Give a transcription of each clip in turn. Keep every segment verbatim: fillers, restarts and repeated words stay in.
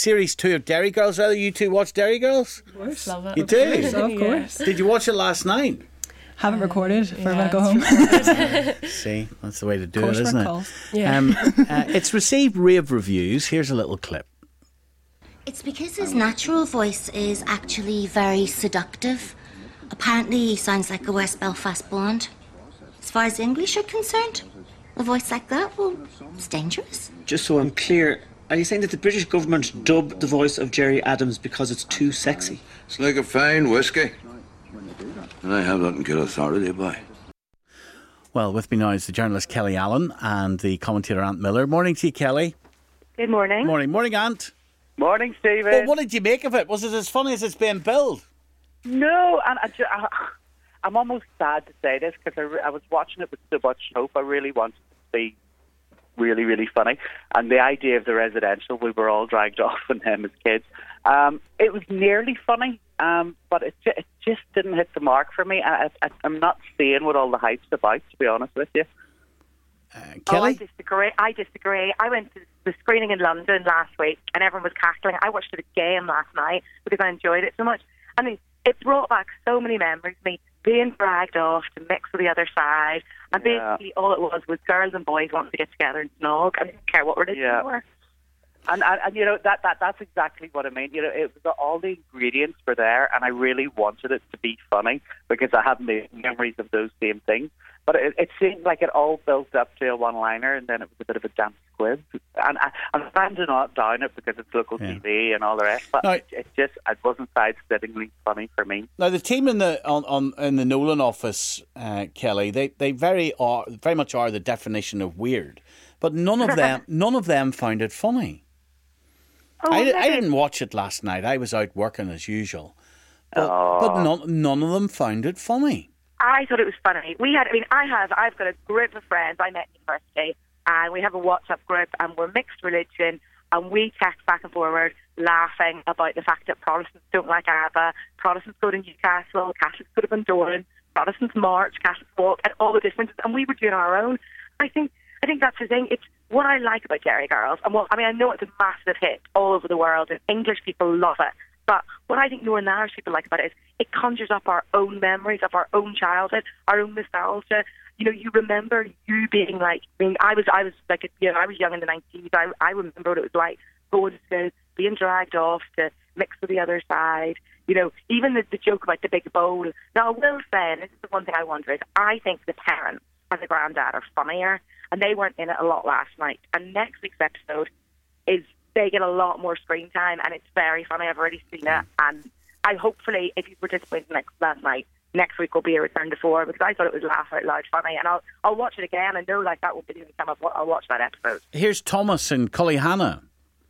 series two of Derry Girls. Rather, you two watch Derry Girls? Of course. Love it. You do? So, of course. Did you watch it last night? Haven't recorded for yeah, when I go home. See, that's the way to do Course it, isn't work it? calls. Yeah. Um, uh, it's received rave reviews. Here's a little clip. It's because his natural voice is actually very seductive. Apparently he sounds like a West Belfast blonde. As far as English are concerned, a voice like that, well, it's dangerous. Just so I'm clear, are you saying that the British government dubbed the voice of Gerry Adams because it's too sexy? It's like a fine whiskey. And I have nothing to get authority by. Well, with me now is the journalist Kelly Allen and the commentator Ant Miller. Morning to you, Kelly. Good morning. Morning. Morning, Ant. Morning, Stephen. Well, what did you make of it? Was it as funny as it's been billed? No, and I, ju- I, I'm almost sad to say this because I, re- I was watching it with so much hope. I really wanted it to be really, really funny. And the idea of the residential, we were all dragged off on him as kids. Um, it was nearly funny, um, but it, ju- it just didn't hit the mark for me. I, I, I'm not seeing what all the hype's about, to be honest with you. Uh, Oh, I Kelly? disagree. I disagree. I went to the screening in London last week and everyone was cackling. I watched it again last night because I enjoyed it so much. I mean, it brought back so many memories of me being dragged off to mix with the other side. And Yeah. basically all it was was girls and boys wanting to get together and snog. I didn't care what religion Yeah. they were. And, and, and you know, that, that that's exactly what I mean. You know, it was all the ingredients were there, and I really wanted it to be funny because I had the memories of those same things. But it, it seemed like it all built up to a one-liner, and then it was a bit of a damp squib. And I, I'm trying to not down it because it's local Yeah. T V and all the rest, but Now- it, it just it wasn't side-settingly funny for me. Now, the team in the on, on in the Nolan office, uh, Kelly, they, they very are very much are the definition of weird, but none of them none of them found it funny. Oh, I, I maybe. didn't watch it last night. I was out working as usual, but, but none none of them found it funny. I thought it was funny. We had, I mean, I have, I've got a group of friends I met at university, and we have a WhatsApp group, and we're mixed religion, and we text back and forward laughing about the fact that Protestants don't like ABBA, Protestants go to Newcastle, Catholics go to Bundoran, Protestants march, Catholics walk, and all the differences, and we were doing our own. I think, I think that's the thing. It's what I like about Derry Girls, and what I mean, I know it's a massive hit all over the world, and English people love it. But what I think Northern Irish people like about it is it conjures up our own memories of our own childhood, our own nostalgia. You know, you remember you being like, I mean, I was, I was like, you know, I was young in the nineties. I, I remember what it was like going to school, being dragged off to mix with the other side. You know, even the, the joke about the big bowl. Now, I will say, and this is the one thing I wonder, is I think the parents and the granddad are funnier, and they weren't in it a lot last night. And next week's episode is, they get a lot more screen time, and it's very funny. I've already seen it, and I hopefully, if you participated next last night, next week will be a return to form, because I thought it was laugh out loud funny, and I'll I'll watch it again. I know like that will be the only time I'll, I'll watch that episode. Here's Thomas in Cullyhanna.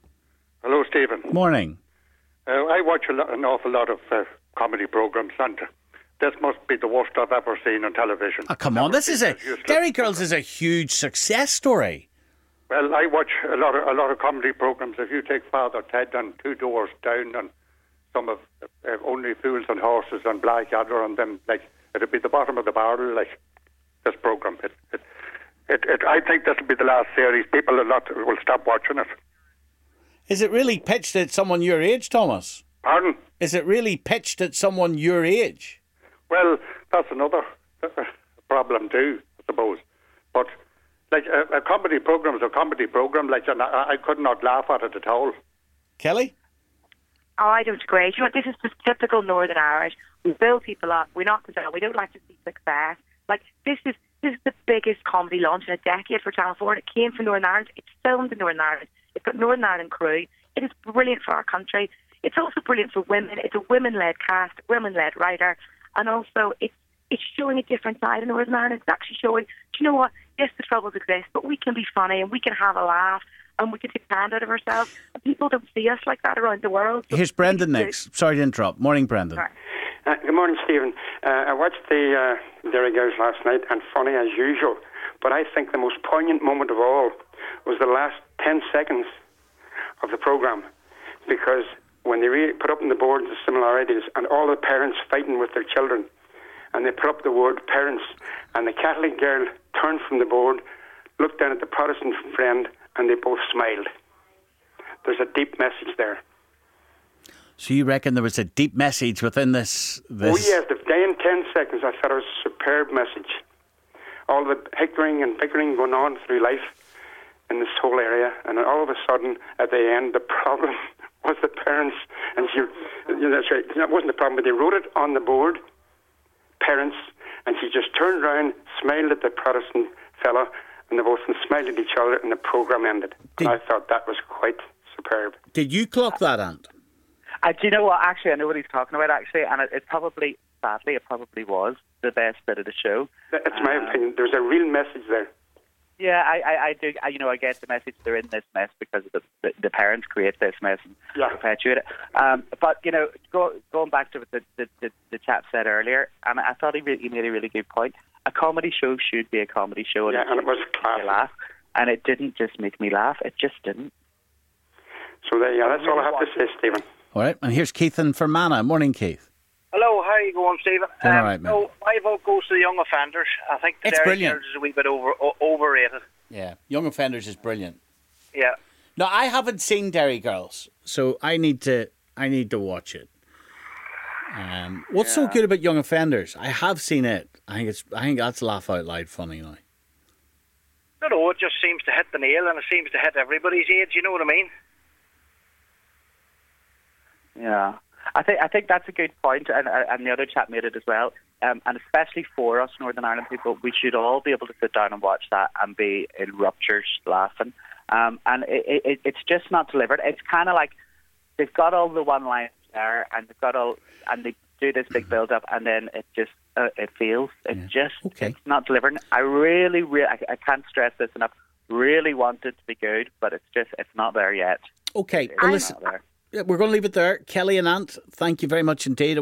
Hello, Stephen. Morning. Uh, I watch a lot, an awful lot of uh, comedy programmes, and this must be the worst I've ever seen on television. Oh, come on, this is a Derry Girls is a huge success story. Well, I watch a lot of a lot of comedy programmes. If you take Father Ted and Two Doors Down and some of uh, Only Fools and Horses and Blackadder, and then like it'll be the bottom of the barrel. Like this programme, it, it, it, it I think this will be the last series. People a lot will stop watching it. Is it really pitched at someone your age, Thomas? Pardon? Is it really pitched at someone your age? Well, that's another uh, problem too, I suppose. But like a, a comedy program is a comedy program, like, and I, I could not laugh at it at all. Kelly? Oh, I don't agree. Do you know what? This is just typical Northern Irish. We build people up. We knock them down. We don't like to see success. Like, this is this is the biggest comedy launch in a decade for Channel four, and it came from Northern Ireland. It's filmed in Northern Ireland. It's got Northern Ireland crew. It is brilliant for our country. It's also brilliant for women. It's a women-led cast, women-led writer, and also it's it's showing a different side of Northern Ireland. It's actually showing, do you know what? Yes, the troubles exist, but we can be funny and we can have a laugh and we can take a hand out of ourselves. And people don't see us like that around the world. So Here's Brendan next. Sorry to interrupt. Morning, Brendan. Right. Uh, good morning, Stephen. Uh, I watched the uh, Derry Girls last night, and funny as usual. But I think the most poignant moment of all was the last ten seconds of the programme, because when they really put up on the board the similarities and all the parents fighting with their children, and they put up the word parents, and the Catholic girl turned from the board, looked down at the Protestant friend, and they both smiled. there's a deep message there. So you reckon there was a deep message within this? this... Oh yes, the day in ten seconds, I thought it was a superb message. All the hickering and bickering going on through life in this whole area, and then all of a sudden, at the end, the problem was the parents. And she, you know, that's right, that wasn't the problem, but they wrote it on the board, parents, and she just turned around, smiled at the Protestant fella, and they both smiled at each other, and the programme ended. Did, and I thought that was quite superb. Did you clock that, Ant? Uh, do you know what? Actually, I know what he's talking about, actually, and it, it probably, sadly, it probably was the best bit of the show. That's my um, opinion. There's a real message there. Yeah, I, I, I do. I, you know, I get the message they're in this mess because the the, the parents create this mess and yeah. perpetuate it. Um, but you know, go, going back to what the, the, the, the chap said earlier, and I thought he, really, he made a really good point. A comedy show should be a comedy show, and yeah, it, and it was classic. Laugh, and it didn't just make me laugh; it just didn't. So there, yeah, that's all I have to say, Stephen. All right, and here's Keith in Fermanagh. Morning, Keith. Hello, how are you going, Stephen? Doing um, all right, man. No, my vote goes to the young offenders. I think the It's Dairy brilliant. Girls is a wee bit over o- overrated. Yeah, Young Offenders is brilliant. Yeah. No, I haven't seen Derry Girls, so I need to I need to watch it. Um, what's yeah. so good about Young Offenders? I have seen it. I think it's I think that's laugh out loud funny now. I don't know, it just seems to hit the nail, and it seems to hit everybody's age. You know what I mean? Yeah. I think I think that's a good point, and and the other chap made it as well. Um, and especially for us Northern Ireland people, we should all be able to sit down and watch that and be in ruptures laughing. Um, and it, it, it's just not delivered. It's kind of like they've got all the one-liners there, and they've got all, and they do this big build-up, and then it just uh, it fails. It Yeah. just Okay. it's not delivering. I really, really, I, I can't stress this enough. Really want it to be good, but it's just it's not there yet. Okay, It's well, not listen, there. we're going to leave it there. Kelly and Ant, thank you very much indeed.